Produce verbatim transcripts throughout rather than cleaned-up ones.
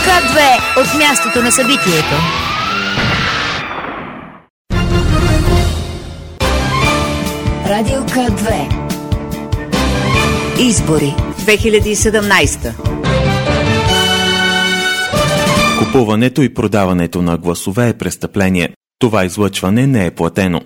К две от мястото на събитието. Радио К две. Избори две хиляди и седемнадесета. Купуването и продаването на гласове е престъпление. Това излъчване не е платено.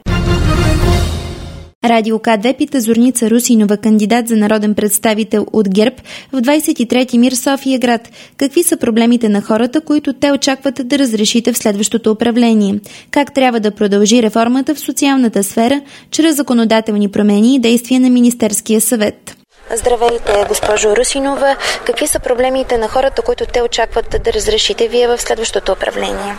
Радио К две пита Зорница Русинова, кандидат за народен представител от ГЕРБ в двадесет и трети МИР София град. Какви са проблемите на хората, които те очакват да разрешите в следващото управление? Как трябва да продължи реформата в социалната сфера чрез законодателни промени и действия на Министерския съвет? Здравейте, госпожо Русинова. Какви са проблемите на хората, които те очакват да разрешите вие в следващото управление?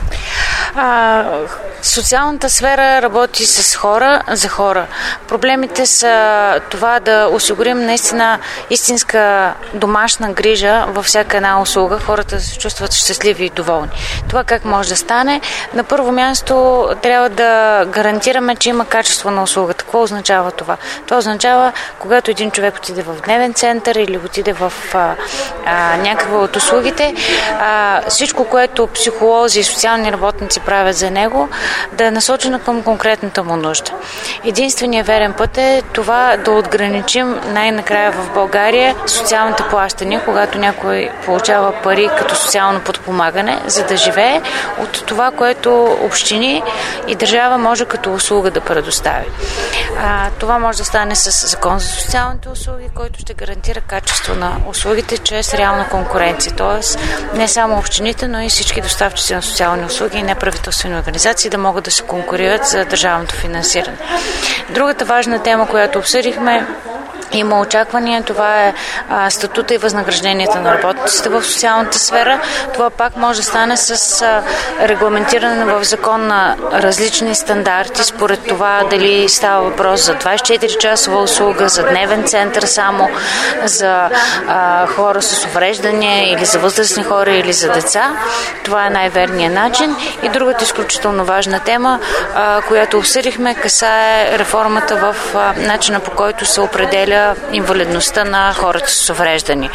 А, социалната сфера работи с хора за хора. Проблемите са това да осигурим наистина истинска домашна грижа във всяка една услуга. Хората се чувстват щастливи и доволни. Това как може да стане? На първо място трябва да гарантираме, че има качество на услугата. Какво означава това? Това означава, когато един човек отиде в дневен център или отиде в а, а, някаква от услугите, а, всичко, което психолози и социални работници правят за него, да е насочено към конкретната му нужда. Единственият верен път е това да отграничим най-накрая в България социалните плащания, когато някой получава пари като социално подпомагане, за да живее, от това, което общини и държава може като услуга да предостави. А, това може да стане с закон за социалните услуги, който ще гарантира качество на услугите чрез реална конкуренция. Тоест не само общините, но и всички доставчици на социални услуги и неправителствени организации да могат да се конкурират за държавното финансиране. Другата важна тема, която обсъдихме, има очаквания, това е а, статута и възнагражденията на работниците в социалната сфера. Това пак може да стане с а, регламентиране в закон на различни стандарти, според това дали става въпрос за двадесет и четири часова услуга, за дневен център само, за а, хора с увреждания или за възрастни хора или за деца. Това е най-верният начин. И другата изключително важна тема, а, която обсъдихме, касае реформата в а, начина, по който се определя инвалидността на хората с увреждания.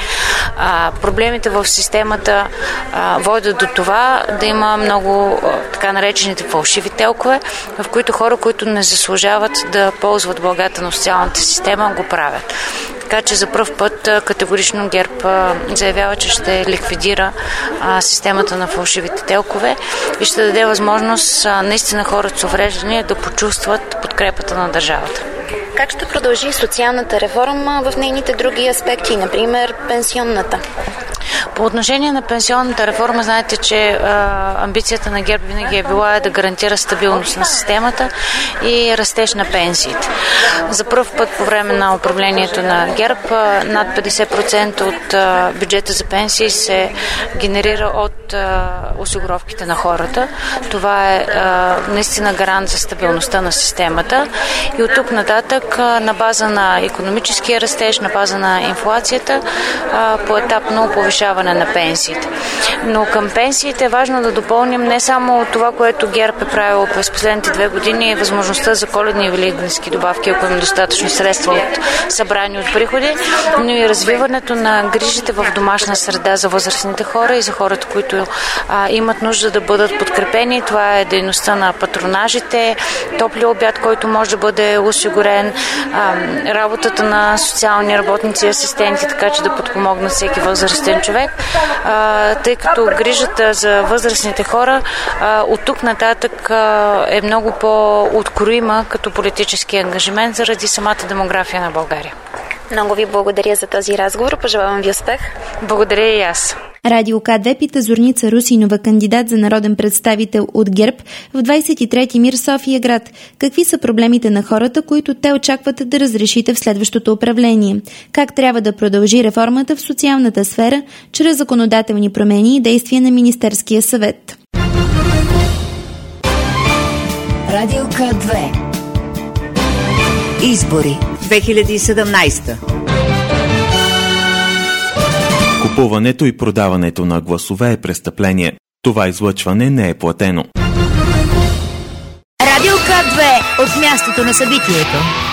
А, проблемите в системата а, водят до това да има много а, така наречените фалшиви телкове, в които хора, които не заслужават да ползват благата на социалната система, го правят. Така че за пръв път категорично ГЕРБ заявява, че ще ликвидира а, системата на фалшивите телкове и ще даде възможност а, наистина хората с увреждания да почувстват подкрепата на държавата. Как ще продължи социалната реформа в нейните други аспекти, например пенсионната? По отношение на пенсионната реформа, знаете, че а, амбицията на ГЕРБ винаги е била да гарантира стабилност на системата и растеж на пенсиите. За първ път по време на управлението на ГЕРБ а, над петдесет процента от а, бюджета за пенсии се генерира от а, осигуровките на хората. Това е а, наистина гарант за стабилността на системата и от тук нататък а, на база на икономическия растеж, на база на инфлацията, а, поетапно повишаване на пенсиите. Но към пенсиите е важно да допълним не само това, което ГЕРБ е правило през последните две години, е възможността за коледни и великденски добавки, ако има достатъчно средства от събрани от приходи, но и развиването на грижите в домашна среда за възрастните хора и за хората, които а, имат нужда да бъдат подкрепени. Това е дейността на патронажите, топлия обяд, който може да бъде осигурен, а, работата на социални работници и асистенти, така че да подпомогнат всеки възрастен човек, а, тъй като грижата за възрастните хора а, от тук нататък а, е много по-откроима като политически ангажимент заради самата демография на България. Много ви благодаря за този разговор. Пожелавам ви успех. Благодаря и аз. Радио К две пита Зорница Русинова, кандидат за народен представител от ГЕРБ в двадесет и трети МИР София град. Какви са проблемите на хората, които те очакват да разрешите в следващото управление? Как трябва да продължи реформата в социалната сфера чрез законодателни промени и действия на Министерския съвет? Радио К две. Избори две хиляди и седемнадесета. Купуването и продаването на гласове е престъпление. Това излъчване не е платено. Радио К две от мястото на събитието.